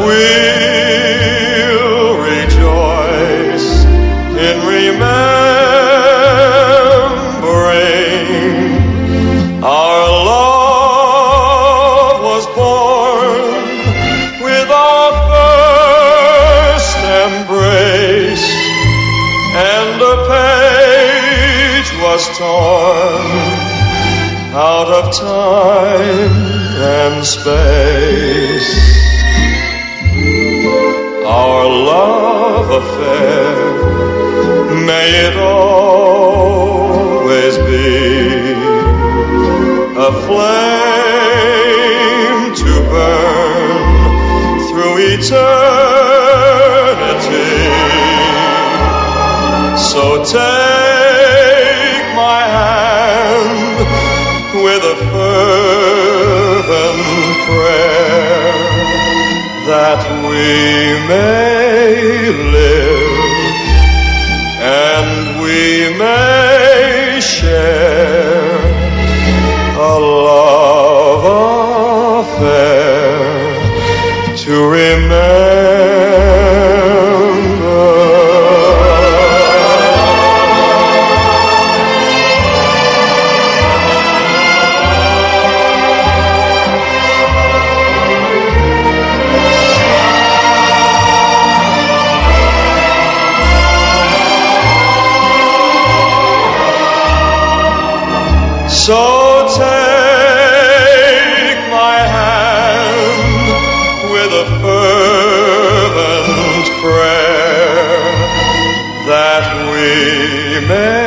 we'll rejoice in remembering our love was born with our first embrace, and a page was torn out of time and space. Our love affair, may it always be a flame to burn through eternity. So take my hand with a fervent prayer that we may live and we may share a love affair to remember. So take my hand with a fervent prayer that we may